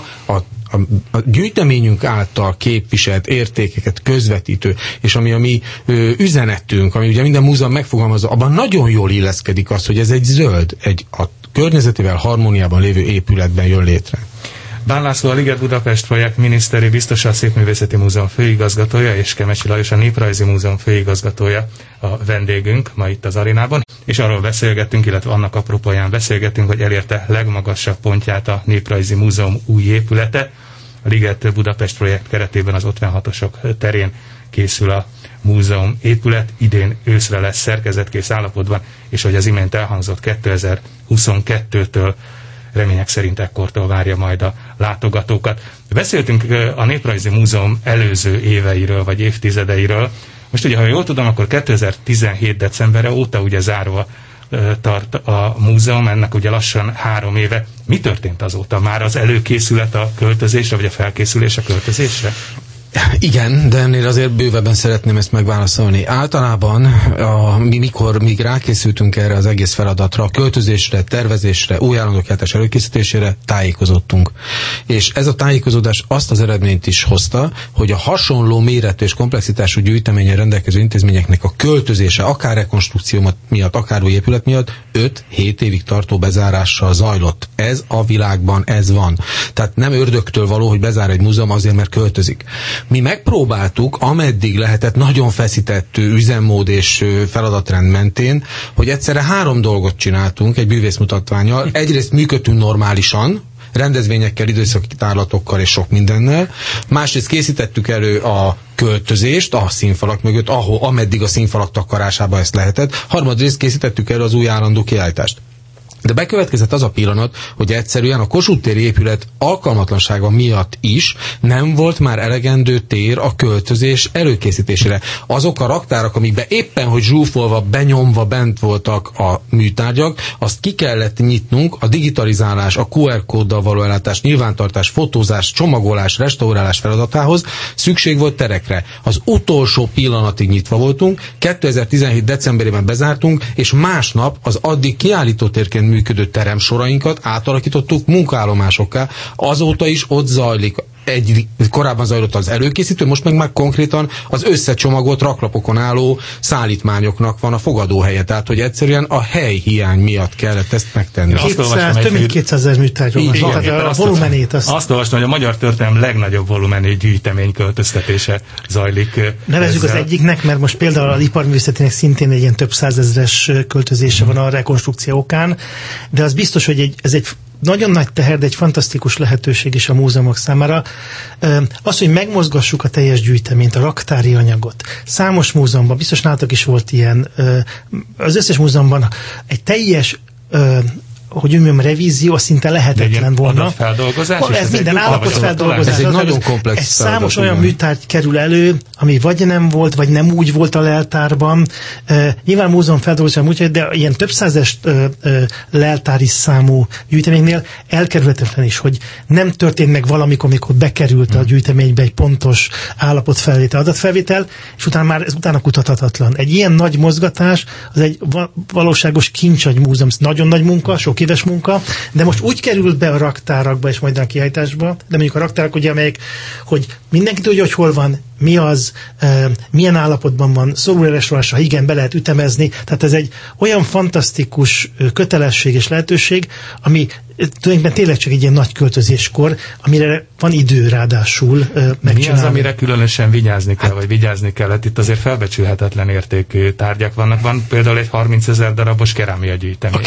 a gyűjteményünk által képviselt értékeket közvetítő, és ami a mi üzenetünk, ami ugye minden múzeum megfogalmazza, abban nagyon jól illeszkedik az, hogy ez egy zöld, a környezetével harmóniában lévő épületben jön létre. Bán László, a Liget Budapest projekt miniszteri biztosa, a Szépművészeti Múzeum főigazgatója, és Kemecsi Lajos, a Néprajzi Múzeum főigazgatója a vendégünk ma itt az arénában, és arról beszélgettünk, illetve annak apropóján beszélgettünk, hogy elérte legmagasabb pontját a Néprajzi Múzeum új épülete. A Liget Budapest projekt keretében az 56-osok terén készül a múzeum épület, idén őszre lesz szerkezetkész állapotban, és hogy az imént elhangzott 2022-től remények szerint ekkortól várja majd a látogatókat. Beszéltünk a Néprajzi Múzeum előző éveiről, vagy évtizedeiről, Most ugye, ha jól tudom, akkor 2017. decemberre óta ugye zárva tart a múzeum, ennek ugye lassan 3 éve. Mi történt azóta? Már az előkészület a költözésre, vagy a felkészülés a költözésre? Igen, de ennél azért bővebben szeretném ezt megválaszolni. Általában mikor rákészültünk erre az egész feladatra, a költözésre, tervezésre, új állandókiáltás előkészítésére tájékozottunk. És ez a tájékozódás azt az eredményt is hozta, hogy a hasonló méretű és komplexitású gyűjteményen rendelkező intézményeknek a költözése, akár rekonstrukció miatt, akár új épület miatt 5-7 évig tartó bezárással zajlott. Ez a világban, ez van. Tehát nem ördögtől való, hogy bezár egy múzeum azért, mert költözik. Mi megpróbáltuk, ameddig lehetett, nagyon feszített üzemmód és feladatrend mentén, hogy egyszerre 3 dolgot csináltunk egy bűvészmutatvánnyal. Egyrészt működtünk normálisan, rendezvényekkel, időszaki tárlatokkal és sok mindennel. Másrészt készítettük elő a költözést a színfalak mögött, ameddig a színfalak takarásába ezt lehetett. Harmadrészt készítettük elő az új állandó kiállítást. De bekövetkezett az a pillanat, hogy egyszerűen a Kossuth téri épület alkalmatlansága miatt is nem volt már elegendő tér a költözés előkészítésére. Azok a raktárak, amikben éppen, hogy zsúfolva, benyomva bent voltak a műtárgyak, azt ki kellett nyitnunk, a digitalizálás, a QR kóddal való ellátás, nyilvántartás, fotózás, csomagolás, restaurálás feladatához szükség volt terekre. Az utolsó pillanatig nyitva voltunk, 2017. decemberében bezártunk, és másnap az addig kiállítótérként működő teremsorainkat átalakítottuk munkaállomásokká. Azóta is ott zajlik. Korábban zajlott az előkészítő, most meg már konkrétan az összecsomagolt raklapokon álló szállítmányoknak van a fogadóhelye. Tehát, hogy egyszerűen a helyhiány miatt kellett ezt megtenni. Több mint 200 000 műtárgyról van. Tehát a volumenét azt olvastam, hogy a magyar történelem legnagyobb volumenű gyűjtemény költöztetése zajlik. Nevezzük az egyiknek, mert most például az iparművészetének szintén egy ilyen több százezres költözése van a rekonstrukció okán, de az biztos, hogy ez egy nagyon nagy teher, de egy fantasztikus lehetőség is a múzeumok számára. Az, hogy megmozgassuk a teljes gyűjteményt, a raktári anyagot. Számos múzeumban, biztos nálatok is volt ilyen, az összes múzeumban egy teljes hogy mondjam, revízió szinte lehetetlen volna. Adatfeldolgozás? Ez minden állapotfeldolgozás. Ez egy nagyon komplex számos olyan műtárgy kerül elő, ami vagy nem volt, vagy nem úgy volt a leltárban. Nyilván múzeum feldolgozás úgy, de ilyen több százes leltári számú gyűjteménynél elkerülhetetlen is, hogy nem történt meg valamikor, amikor bekerült a gyűjteménybe egy pontos állapotfelvétel, adatfelvétel, és utána kutathatatlan. Egy ilyen nagy mozgatás, az egy valóságos kincsagy múzeum, nagyon nagy munka, sok éves munka, de most úgy került be a raktárakba és majd a kiállításba, de mondjuk a raktárak, ugye, amelyek, hogy mindenki tudja, hogy hol van, mi az, milyen állapotban van, szorul restaurálásra, ha igen, be lehet ütemezni, tehát ez egy olyan fantasztikus kötelesség és lehetőség, ami tulajdonképpen tényleg csak egy ilyen nagy költözéskor, amire van idő ráadásul megcsinálni. Mi az, amire különösen vigyázni kell, vagy vigyázni kellett? Itt azért felbecsülhetetlen értékű tárgyak vannak. Van például egy 30 000 darabos kerámia gyűjtemény.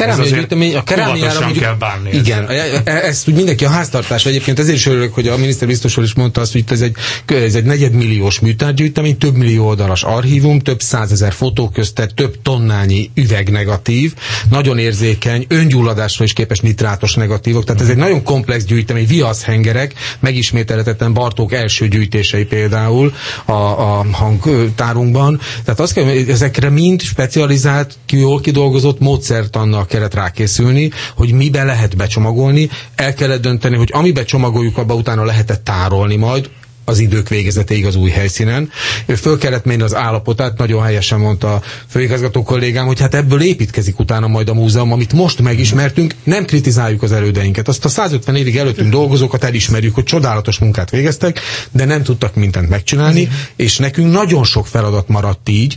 A kerámiára mondjuk, kell bánni. Igen, ezt úgy mindenki a háztartás. Egyébként ezért is örülök, hogy a miniszter biztos is mondta azt, hogy ez egy negyedmilliós műtárgygyűjtemény, több millió oldalas archívum, több 100 000 fotó között, több tonnányi üvegnegatív, nagyon érzékeny, öngyulladásra is képes nitrátos negatívok, tehát ez egy nagyon komplex gyűjtemény, viaszhengerek, megismételhetetlen Bartók első gyűjtései például a hangtárunkban. Tehát azt kell, hogy ezekre mind specializált, jól kidolgozott módszertannal kellett rákészülni, hogy mibe lehet becsomagolni, el kellett dönteni, hogy amibe csomagoljuk, abba utána lehetett tárolni majd, az idők végezetéig az új helyszínen. Föl kellett mérni az állapotát, nagyon helyesen mondta a főigazgató kollégám, hogy hát ebből építkezik utána majd a múzeum, amit most megismertünk, nem kritizáljuk az elődeinket. Azt a 150 évig előttünk dolgozókat elismerjük, hogy csodálatos munkát végeztek, de nem tudtak mindent megcsinálni, és nekünk nagyon sok feladat maradt így,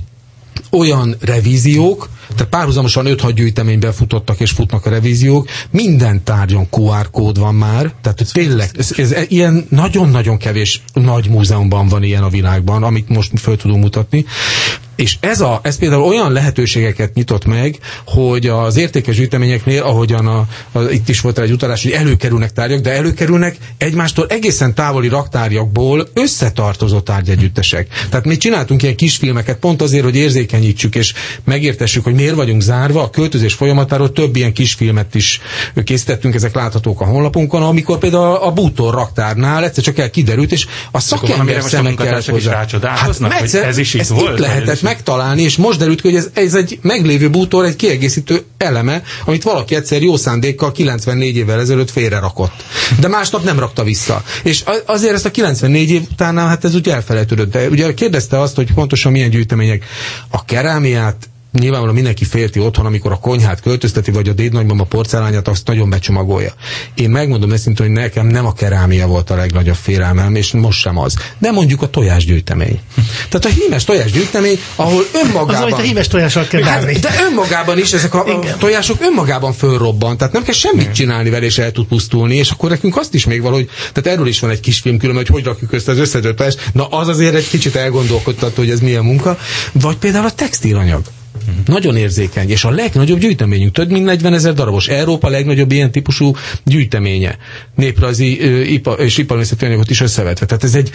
olyan revíziók, tehát párhuzamosan 5-6 gyűjteményben futottak és futnak a revíziók, minden tárgyon QR kód van már, tehát tényleg, ez ilyen nagyon-nagyon kevés nagy múzeumban van ilyen a világban, amit most föl tudunk mutatni. És ez például olyan lehetőségeket nyitott meg, hogy az értékes gyűjteményeknél, ahogyan itt is volt egy utalás, hogy előkerülnek tárgyak, de előkerülnek egymástól egészen távoli raktárjakból összetartozó tárgyegyüttesek. Tehát mi csináltunk ilyen kisfilmeket pont azért, hogy érzékenyítsük és megértessük, hogy miért vagyunk zárva. A költözés folyamatáról több ilyen kisfilmet is készítettünk, ezek láthatók a honlapunkon, amikor például a bútor raktárnál egyszer csak kiderült, és a szakember szemekkel hozzá. Hát ez is itt volt. Lehetett megtalálni, és most derült ki, hogy ez egy meglévő bútor, egy kiegészítő eleme, amit valaki egyszer jó szándékkal 94 évvel ezelőtt félrerakott. De másnap nem rakta vissza. És azért ezt a 94 év után, hát ez úgy elfelejtődött. De ugye kérdezte azt, hogy pontosan milyen gyűjtemények. A kerámiát nyilvánvalóan mindenki félti otthon, amikor a konyhát költözteti, vagy a dédnagymama porcelánját, azt nagyon becsomagolja. Én megmondom őszintén, hogy nekem nem a kerámia volt a legnagyobb félelmem, és most sem az. De mondjuk a tojásgyűjtemény. Tehát a hímes tojásgyűjtemény, ahol önmagában... Az, hogy a hímes tojással kell bánni. De önmagában is, ezek a tojások önmagában fölrobban, tehát nem kell semmit csinálni vele, és el tud pusztulni, és akkor nekünk azt is még valahogy, tehát erről is van egy kis film különben, hogy rakjuk össze az összedőlt tojást. Na az azért egy kicsit elgondolkodtató, hogy ez milyen munka. Vagy például a textilanyag. Nagyon érzékeny, és a legnagyobb gyűjteményünk, több mint 40 000 darabos. Európa legnagyobb ilyen típusú gyűjteménye. Néprajzi és iparművészeti anyagot is összevetve. Tehát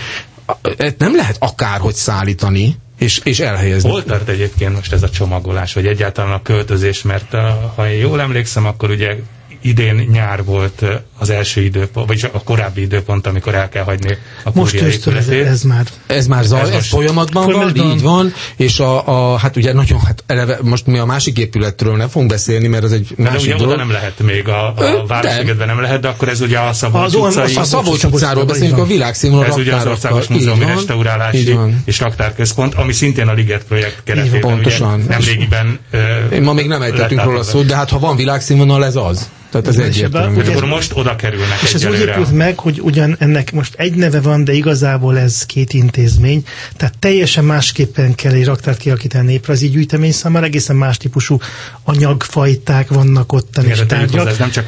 ez nem lehet akárhogy szállítani, és elhelyezni. Hol tart egyébként most ez a csomagolás, vagy egyáltalán a költözés, mert ha én jól emlékszem, akkor ugye idén nyár volt az első időpont, vagyis a korábbi időpont, amikor el kell hagyni a kúria épületét. Ez már folyamatban van, így van, és hát ugye nagyon, eleve, most mi a másik épületről nem fogunk beszélni, mert az egy másik dolog. Oda nem lehet még, a Városligedben nem lehet, de akkor ez ugye a Szabolcs utcai... A Szabolcs utcáról beszélünk, a világszínvonal raktárak. Ez ugye az Országos Múzeumi Restaurálási és Raktárközpont, ami szintén a Liget projekt keretében. Pontosan. Nemrégiben ma még nem ejtettünk róla szót, de hát ha van világszínvonal, ez az. Tehát ez egyértelmű. Akkor most oda kerülnek. És ez úgy épült meg, hogy ugyan ennek most egy neve van, de igazából ez két intézmény. Tehát teljesen másképpen kell egy raktárt kialakítani a néprajzi gyűjtemény számára, egészen más típusú anyagfajták vannak ott. És tárgyak. Ez nem csak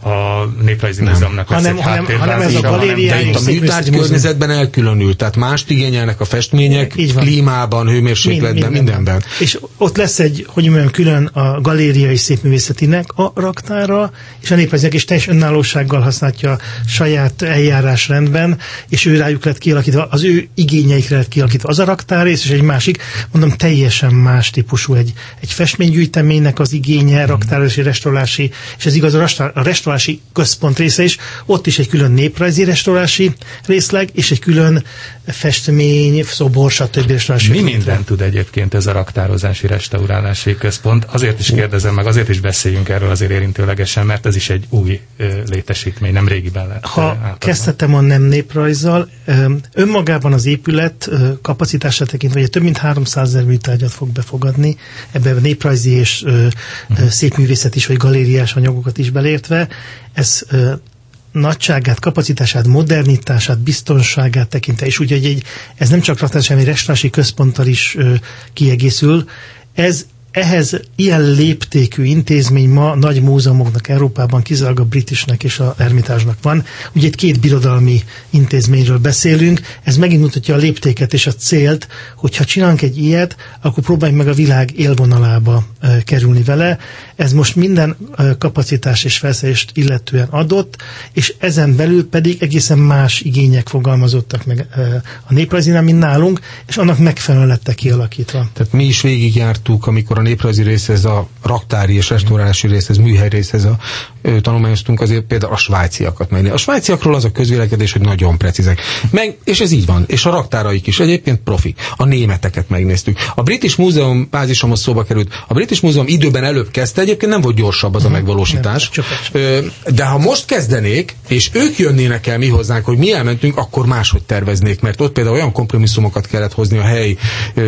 a Néprajzi Múzeumnak lesz egy háttérbázisa, hanem ez a galériai. De itt a műtárgy környezetben elkülönül, tehát mást igényelnek a festmények, klímában, hőmérsékletben, mindenben. És ott lesz egy, hogy mondjam, külön a galériai szépművészetinek a raktára, és a néprajziak is teljes önállósággal használja saját eljárásrendben, és ő rájuk lett kialakítva, az ő igényeikre lett kialakítva az a raktárrész, és egy másik, mondom, teljesen más típusú egy festménygyűjteménynek az igénye, raktározási, restaurálási, és ez igaz a restaurálási központ része is, ott is egy külön néprajzi restaurálási részleg, és egy külön festmény, szobor, stb. Restaurálási. Mi mindent tud egyébként ez a raktározási, restaurálási központ? Azért is kérdezem meg, azért is beszéljünk erről azért érintőlegesen, mert ez is egy új létesítmény, nem régiben lett. Ha kezdhetem a nem néprajzzal, önmagában az épület kapacitását tekintve, hogy több mint 300 000 műtárgyat fog befogadni, ebben a néprajzi és szépművészet is, vagy galériás anyagokat is belértve. Ez nagyságát, kapacitását, modernitását, biztonságát tekintve, és úgyhogy ez nem csak raktár, hanem egy restaurálási központtal is kiegészül. Ehhez ilyen léptékű intézmény ma nagy múzeumoknak Európában, kizárólag a Britishnek és a Ermitásnak van. Ugye itt két birodalmi intézményről beszélünk, ez megint mutatja a léptéket és a célt, hogyha csinálunk egy ilyet, akkor próbáljuk meg a világ élvonalába kerülni vele. Ez most minden kapacitás és felszerelést illetően adott, és ezen belül pedig egészen más igények fogalmazottak meg a néprajzinál, mint nálunk, és annak megfelelően lettek kialakítva. Tehát mi is végigjártuk, amikor a néprajzi részhez, a raktári és restaurálási részhez, műhely részhez tanulmányoztunk, azért például a svájciakat megnézni. A svájciakról az a közvélekedés, hogy nagyon precízek. És ez így van. És a raktáraik is egyébként profi. A németeket megnéztük. A British Múzeum bázisomhoz szóba került. A British Múzeum időben előbb kezdte, egyébként nem volt gyorsabb az a megvalósítás. De ha most kezdenék, és ők jönnének el mi hozzánk, hogy mi elmentünk, akkor máshogy terveznék, mert ott például olyan kompromisszumokat kellett hozni a helyi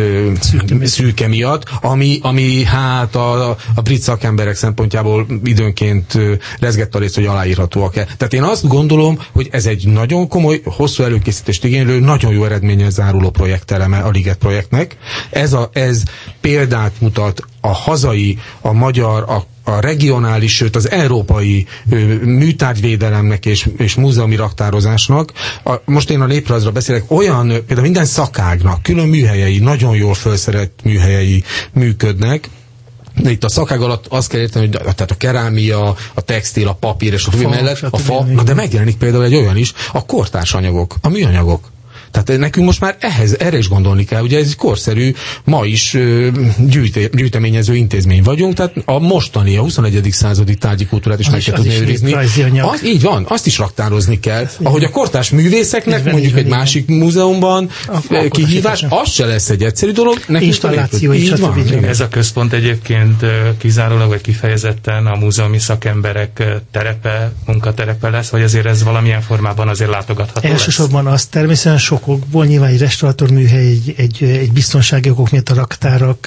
szűke miatt, ami hát a brit szakemberek szempontjából időnként rezgett a rész, hogy aláírhatóak-e. Tehát én azt gondolom, hogy ez egy nagyon komoly, hosszú előkészítést igénylő, nagyon jó eredménnyel záruló projekteleme a Liget projektnek. Ez példát mutat a hazai, a magyar, a a regionális, sőt az európai műtárgyvédelemnek és múzeumi raktározásnak, most én a néprajzra beszélek, olyan, például minden szakágnak külön műhelyei, nagyon jól felszerelt műhelyei működnek. Itt a szakág alatt azt kell érteni, hogy tehát a kerámia, a textil, a papír és a többi mellett a fa, de megjelenik például egy olyan is, a kortárs anyagok, a műanyagok. Tehát nekünk most már erre is gondolni kell, ugye ez egy korszerű, ma is gyűjteményező intézmény vagyunk, tehát a mostani, a 21. századi tárgyi kultúrát is meg kell tudni őrizni. Így van, azt is raktározni kell. Ahogy a kortárs művészeknek mondjuk egy másik múzeumban kihívás, az se lesz egy egyszerű dolog. Installáció is. Ez a központ egyébként kizárólag vagy kifejezetten a múzeumi szakemberek terepe, munkaterepe lesz, vagy azért ez valamilyen formában azért látogatható lesz? Elsősorban az természetesen okokból, nyilván egy restaurátorműhely, egy biztonsági okok miatt a raktárak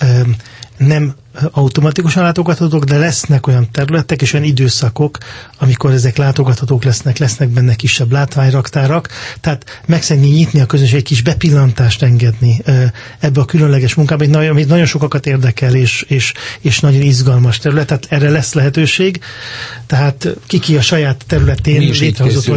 nem automatikusan látogathatók, de lesznek olyan területek és olyan időszakok, amikor ezek látogathatók lesznek benne kisebb látványraktárak, tehát meg szeretnénk nyitni a közönség, egy kis bepillantást engedni ebbe a különleges munkába, amit nagyon sokakat érdekel, és nagyon izgalmas terület, tehát erre lesz lehetőség, tehát ki a saját területén létrehozott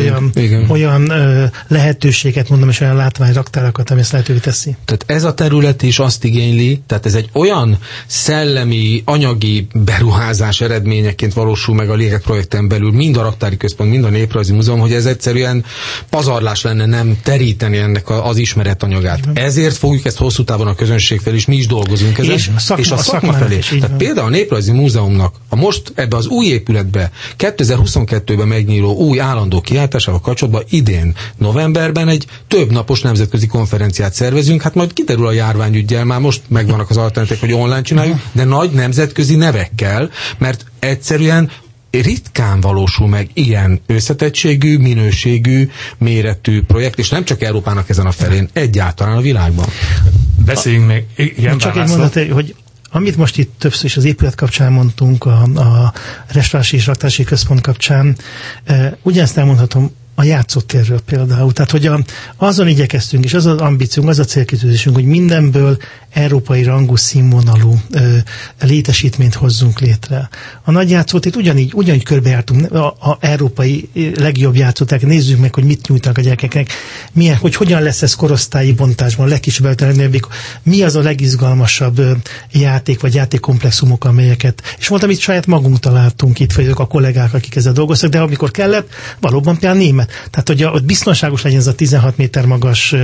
olyan lehetőséget, mondom, és olyan látványraktárakat, ami ezt lehetővé teszi. Tehát ez a terület is azt igényli, tehát ez egy olyan szellemi, anyagi beruházás eredményeként valósul meg a Lélek projekten belül, mind a Raktári Központ, mind a Néprajzi Múzeum, hogy ez egyszerűen pazarlás lenne nem teríteni ennek az ismeretanyagát. Ezért fogjuk ezt hosszú távon a közönség felé, és mi is dolgozunk ezen, és a szakma felé. Tehát például a Néprajzi Múzeumnak a most ebbe az új épületbe 2022-ben megnyíló új állandó kiáltásával kapcsolatban idén novemberben egy több napos nemzetközi konferenciát szervezünk, hát majd kiderül a járványüggyel, már most megvannak az alternatívek, hogy online csináljuk, de nagy nemzetközi nevekkel, mert egyszerűen ritkán valósul meg ilyen összetettségű, minőségű, méretű projekt, és nem csak Európának ezen a felén, egyáltalán a világban. Beszéljünk még. Igen, csak egy mondat, hogy amit most itt többször is az épület kapcsán mondtunk, a restaurálási és raktási központ kapcsán, ugyanezt elmondhatom a játszótérről például. Tehát, hogy azon igyekeztünk, és az az ambíciónk, az a célkitűzésünk, hogy mindenből európai rangú színvonalú létesítményt hozzunk létre. A nagy játszótért ugyanígy körbejártunk a európai legjobb játszótéreket, nézzük meg, hogy mit nyújtanak a gyerekeknek, hogy hogyan lesz ez korosztályi bontásban, a legkisebb elterjedőbbik, mi az a legizgalmasabb játék vagy játékkomplexumok, amelyeket, és mondtam, itt saját magunk találtunk itt, vagy a kollégák, akik ezzel dolgoztak, de amikor kellett, valóban például német. Tehát, hogy ott biztonságos legyen ez a 16 méter magas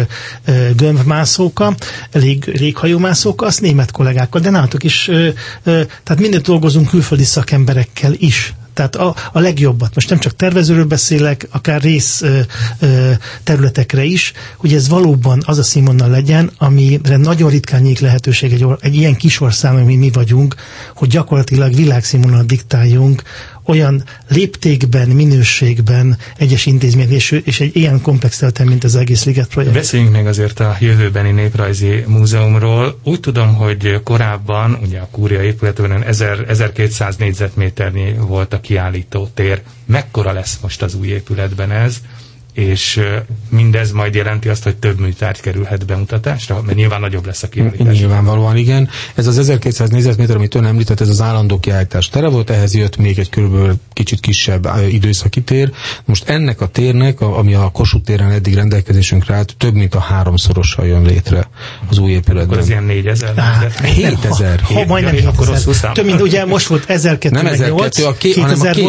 gömbmászóka, léghajómászóka, azt német kollégákkal, de nálatok is, tehát mindent dolgozunk külföldi szakemberekkel is. Tehát a legjobbat. Most nem csak tervezőről beszélek, akár rész területekre is, hogy ez valóban az a színvonal legyen, amire nagyon ritkán nyílik lehetőség egy ilyen kis országban, mint mi vagyunk, hogy gyakorlatilag világszínvonalat diktáljunk olyan léptékben, minőségben egyes intézmény, és egy ilyen komplex területen, mint az egész Liget projekt. Beszéljünk még azért a jövőbeni Néprajzi Múzeumról. Úgy tudom, hogy korábban, ugye a Kúria épületben 1200 négyzetméternyi volt a kiállító tér. Mekkora lesz most az új épületben ez? És mindez majd jelenti azt, hogy több műtárgy kerülhet bemutatásra, mert nyilván nagyobb lesz a kiállítás. Nyilvánvalóan igen. Ez az 1200 négyzetméter, amit ön említett, ez az állandó kiállítás tere volt, ehhez jött még egy körülbelül kicsit kisebb időszaki tér. Most ennek a térnek, ami a Kossuth téren eddig rendelkezésünkre állt, több mint a 3-szorosa jön létre az új épületben. Akkor az ilyen 4000? 7000. Majdnem 7000. Több mint, ugye most volt 1208, hanem a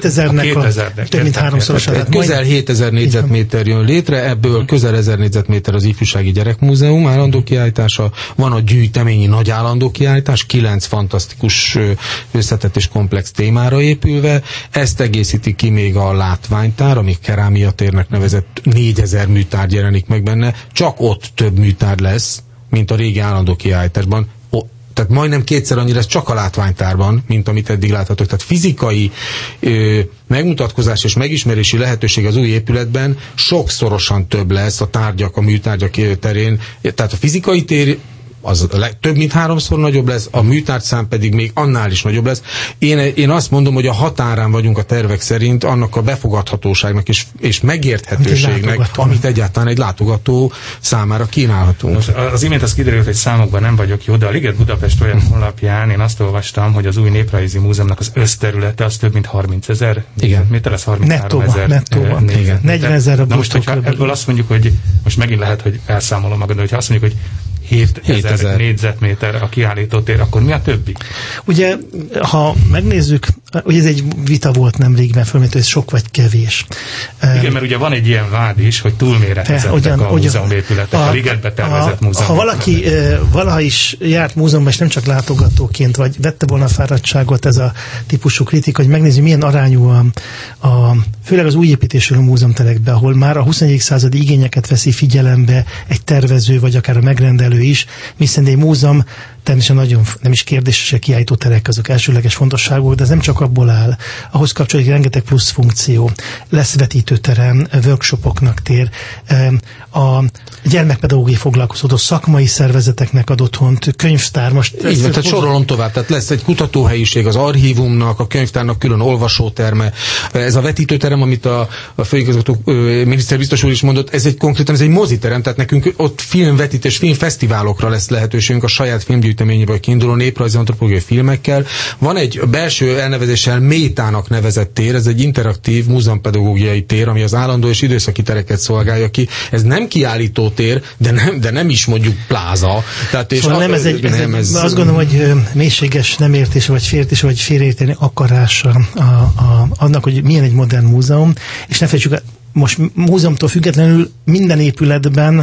2000-nek több mint 3-szorosa. Közel 7000 négyzetméter jön létre, ebből közel 1000 négyzetméter az Ifjúsági Gyerekmúzeum állandó kiállítása, van a gyűjteményi nagy állandó kiállítás, 9 fantasztikus összetett és komplex témára épülve, ezt egészíti ki még a látványtár, ami kerámia térnek nevezett 4000 műtárgy jelenik meg benne, csak ott több műtárgy lesz, mint a régi állandó kiállításban. Tehát majdnem kétszer annyira ez csak a látványtárban, mint amit eddig láthatok. Tehát fizikai megmutatkozás és megismerési lehetőség az új épületben sokszorosan több lesz a tárgyak, a műtárgyak terén. Tehát a fizikai tér az több mint 3-szor nagyobb lesz, a műtárgyszám pedig még annál is nagyobb lesz. Én azt mondom, hogy a határán vagyunk a tervek szerint annak a befogadhatóságnak és megérthetőségnek, amit egyáltalán egy látogató számára kínálhatunk. Most az imént az kiderült, hogy számokban nem vagyok jó, de a Liget Budapest projekt honlapján én azt olvastam, hogy az új Néprajzi Múzeumnak az összterülete az több mint 30 000 négyzetméter, ez 33 000 négyzetméter. 40 000 a na most, hogyha ebből azt mondjuk, hogy most megint lehet, hogy elszámolom magad, de hogyha azt mondjuk, hogy 7000 négyzetméter a kiállítótér, akkor mi a többi? Ugye, ha megnézzük, ugye ez egy vita volt nemrégben fölmértő, hogy ez sok vagy kevés. Igen, mert ugye van egy ilyen vád is, hogy túlméretezettek a múzeumépületek, a Ligetbe tervezett múzeum. Ha valaki valaha is járt múzeumban, és nem csak látogatóként, vagy vette volna a fáradtságot ez a típusú kritika, hogy megnézni, milyen arányú főleg az új építésű múzeumterekben, ahol már a 21. századi igényeket veszi figyelembe egy tervező, vagy akár a megrendelő is, viszont egy múzeum természetesen nagyon, nem is kérdéses, a kiállítóterek azok elsőleges fontosságúak, de ez nem csak abból áll. Ahhoz kapcsolódik rengeteg plusz funkció. Lesz vetítőterem, workshopoknak tér, a gyermekpedagógiai foglalkoztató szakmai szervezeteknek ad otthont, könyvtár. Most így van, tehát sorolom tovább. Tehát lesz egy kutatóhelyiség az archívumnak, a könyvtárnak külön olvasóterme. Ez a vetítőterem, amit a főigazgató miniszterbiztos úr is mondott, ez egy moziterem, tehát nekünk ott filmvetítés, filmfesztiválokra lesz lehetőségünk a saját filmgyűjteményéből kiinduló néprajzi antropológiai filmekkel. Van egy belső elnevezéssel Métának nevezett tér, ez egy interaktív múzeumpedagógiai tér, ami az állandó és időszaki tereket szolgálja ki. Ez nem kiállító tér, de nem is mondjuk pláza. Tehát és szóval azt gondolom, hogy mélységes nem értése, vagy félértése, vagy félreérteni akarása annak, hogy milyen egy modern múzeum, és ne felejtsük, most múzeumtól függetlenül minden épületben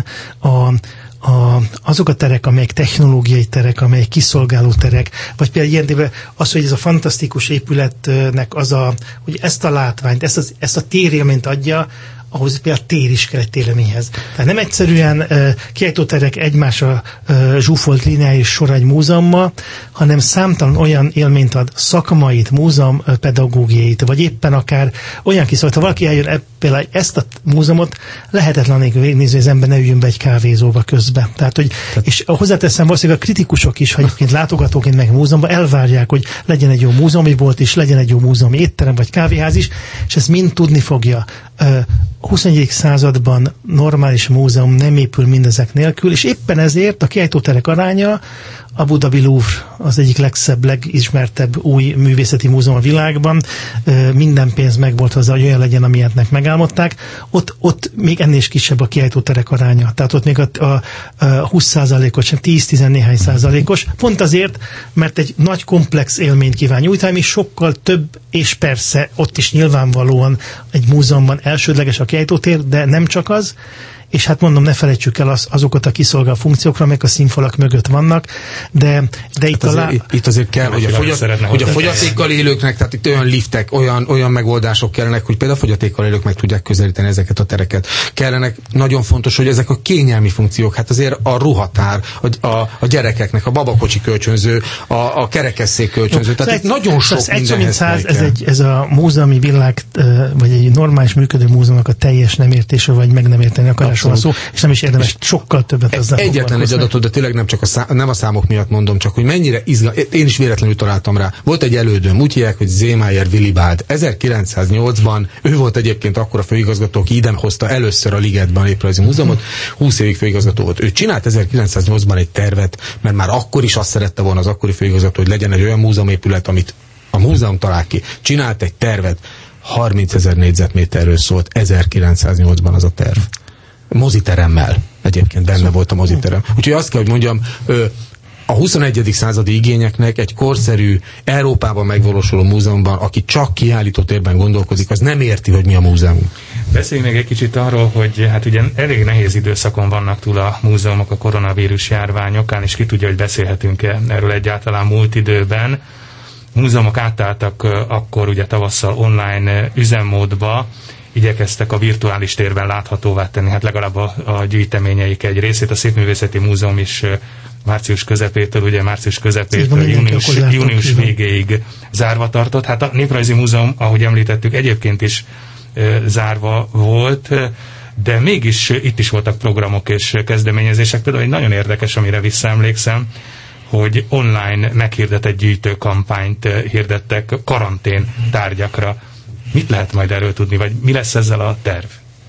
azok a terek, amelyek technológiai terek, amelyek kiszolgáló terek, vagy például ilyen az, hogy ez a fantasztikus épületnek hogy ezt a látványt, ezt a térélményt adja, ahhoz például tér is kell egy térélményhez. Tehát nem egyszerűen kiállítóterek egymásra zsúfolt lineáris sor egy múzeummal, hanem számtalan olyan élményt ad, szakmait, múzeum pedagógiait, vagy éppen akár olyan kiszolgált, ha valaki eljön például ezt a múzeumot, lehetetlen végignézni, hogy az ember ne üljön be egy kávézóba közbe. És hozzáteszem, valószínűleg a kritikusok is, ha egyébként látogatóként meg múzeumban elvárják, hogy legyen egy jó múzeumi bolt is, legyen egy jó múzeumi étterem vagy kávéház is, és ezt mind tudni fogja. 21. században normális múzeum nem épül mindezek nélkül, és éppen ezért a kiállítóterek aránya a Abu Dhabi Louvre az egyik legszebb, legismertebb új művészeti múzeum a világban. Minden pénz megvolt hozzá, hogy olyan legyen, amilyetnek megálmodták. Ott még ennél is kisebb a kiállítóterek aránya. Tehát ott még a 20%-os, sem 10-10 néhány százalékos. Pont azért, mert egy nagy komplex élményt kíván nyújtani, ami sokkal több, és persze ott is nyilvánvalóan egy múzeumban elsődleges a kiállítótér, de nem csak az. És hát mondom, ne felejtsük el azokat a kiszolgáló funkciókra, amelyek a színfalak mögött vannak, de itt itt azért kell, hogy a fogyatékkal élőknek, tehát itt olyan liftek, olyan megoldások kellenek, hogy például a fogyatékkal élők meg tudják közelíteni ezeket a tereket. Kellenek, nagyon fontos, hogy ezek a kényelmi funkciók, hát azért a ruhatár, a gyerekeknek, a babakocsi kölcsönző, a kerekesszék kölcsönző, tehát itt nagyon sok mindenhez ez a múzeumi világ, vagy egy normális működő múzeumnak a teljes nem értése, vagy meg nem érteni akarás van szó, és nem is érdemes sokkal többet azzal egyetlen egy adatot, de tényleg nem a számok miatt mondom, csak hogy mennyire én is véletlenül találtam rá. Volt egy elődöm, úgy hívják, hogy Zémájer Willibald. 1908-ban ő volt egyébként akkor a főigazgató, aki ide hozta először a Ligetben a Néprajzi Múzeumot, 20 évig főigazgató volt. Ő csinált 1908-ban egy tervet, mert már akkor is azt szerette volna az akkori főigazgató, hogy legyen egy olyan múzeumépület, amit a múzeum talál ki. Csinált egy tervet, 30 000 négyzetméterről szólt 1908-ban az a terv. Moziteremmel. Egyébként benne volt a moziterem. Úgyhogy azt kell, hogy mondjam, a 21. századi igényeknek egy korszerű, Európában megvalósuló múzeumban, aki csak kiállítótérben gondolkozik, az nem érti, hogy mi a múzeum. Beszéljünk még egy kicsit arról, hogy hát ugye elég nehéz időszakon vannak túl a múzeumok a koronavírus járványokán, és ki tudja, hogy beszélhetünk-e erről egyáltalán múlt időben. Múzeumok átálltak akkor ugye tavasszal online üzemmódba, igyekeztek a virtuális térben láthatóvá tenni, hát legalább a gyűjteményeik egy részét. A Szépművészeti Múzeum is március közepétől június végéig zárva tartott. Hát a Néprajzi Múzeum, ahogy említettük, egyébként is zárva volt. de mégis itt is voltak programok és kezdeményezések. Például egy nagyon érdekes, amire visszaemlékszem, hogy online meghirdetett gyűjtőkampányt hirdettek karantén tárgyakra. Mit lehet majd erről tudni, vagy mi lesz ezzel a terv?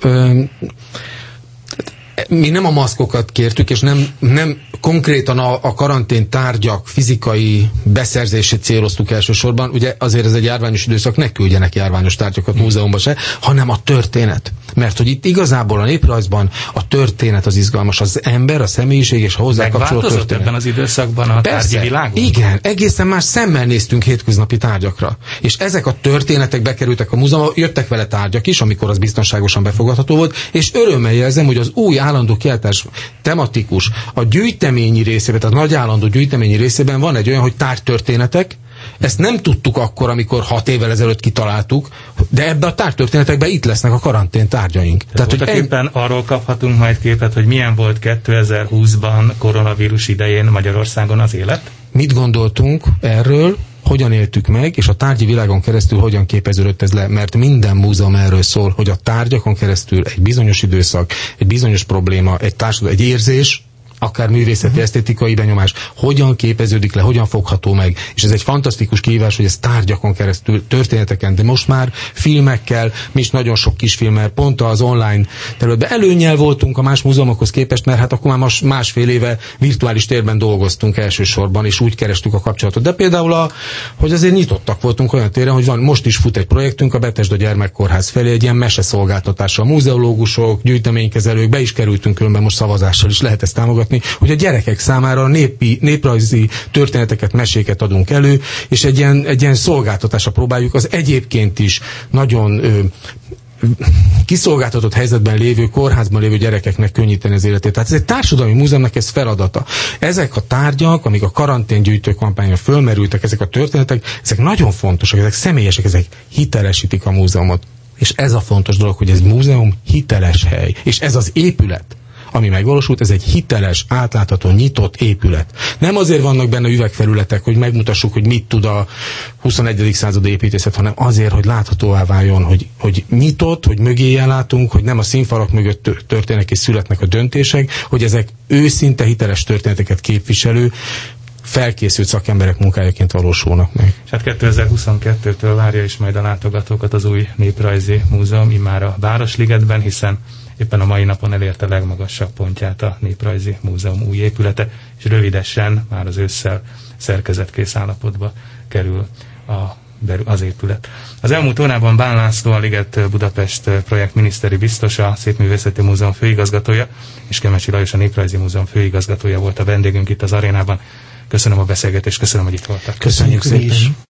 Mi nem a maszkokat kértük, és nem konkrétan a karantén tárgyak fizikai beszerzését céloztuk elsősorban. Ugye azért ez egy járványos időszak, ne küldjenek járványos tárgyakat múzeumba se, hanem a történet. Mert hogy itt igazából a néprajzban a történet az izgalmas, az ember, a személyiség és a hozzá kapcsolódó történet. Megváltozott ebben az időszakban a tárgyi világon? Igen, egészen más szemmel néztünk hétköznapi tárgyakra. És ezek a történetek bekerültek a múzeumba, jöttek vele tárgyak is, amikor az biztonságosan befogadható volt, és örömmel jelzem, hogy az új állandó kiáltás tematikus, a gyűjteményi részében, tehát a nagy állandó gyűjteményi részében van egy olyan, hogy tárgytörténetek. Ezt nem tudtuk akkor, amikor 6 évvel ezelőtt kitaláltuk, de ebbe a tárgytörténetekben itt lesznek a karantén tárgyaink. Tehát hogy éppen arról kaphatunk majd képet, hogy milyen volt 2020-ban koronavírus idején Magyarországon az élet? Mit gondoltunk erről, hogyan éltük meg, és a tárgyi világon keresztül hogyan képeződött ez le, mert minden múzeum erről szól, hogy a tárgyakon keresztül egy bizonyos időszak, egy bizonyos probléma, egy társadalom, egy érzés, akár művészeti, esztétikai benyomás, hogyan képeződik le, hogyan fogható meg. És ez egy fantasztikus kihívás, hogy ez tárgyakon keresztül, történeteken, de most már filmekkel, mi is nagyon sok kisfilmmel, pont az online területben előnnyel voltunk a más múzeumokhoz képest, mert hát akkor már másfél éve virtuális térben dolgoztunk elsősorban, és úgy kerestük a kapcsolatot. De például, hogy azért nyitottak voltunk olyan téren, hogy most is fut egy projektünk a Bethesda Gyermekkórház felé, egy ilyen meseszolgáltatással, múzeológusok, gyűjteménykezelők, be is kerültünk különben most szavazással is lehet ezt támogatni, hogy a gyerekek számára néprajzi történeteket, meséket adunk elő, és egy ilyen szolgáltatásra próbáljuk az egyébként is nagyon kiszolgáltatott helyzetben lévő, kórházban lévő gyerekeknek könnyíteni az életét. Tehát ez egy társadalmi múzeumnak ez feladata. Ezek a tárgyak, amik a karanténgyűjtő kampányon fölmerültek, ezek a történetek, ezek nagyon fontosak, ezek személyesek, ezek hitelesítik a múzeumot. És ez a fontos dolog, hogy ez múzeum hiteles hely. És ez az épület, ami megvalósult, ez egy hiteles, átlátható, nyitott épület. Nem azért vannak benne üvegfelületek, hogy megmutassuk, hogy mit tud a 21. századi építészet, hanem azért, hogy láthatóvá váljon, hogy nyitott, hogy mögéje látunk, hogy nem a színfalak mögött történnek és születnek a döntések, hogy ezek őszinte, hiteles történeteket képviselő, felkészült szakemberek munkájaként valósulnak meg. És hát 2022-től várja is majd a látogatókat az új néprajzi múzeum, immár a Városligetben, hiszen éppen a mai napon elérte a legmagasabb pontját a Néprajzi Múzeum új épülete, és rövidesen, már az ősszel szerkezetkész állapotba kerül az épület. Az elmúlt órában Bán László, a Liget Budapest projekt miniszteri biztosa, a Szépművészeti Múzeum főigazgatója, és Kemecsi Lajos, a Néprajzi Múzeum főigazgatója volt a vendégünk itt az arénában. Köszönöm a beszélgetést, köszönöm, hogy itt voltak. Köszönjük szépen!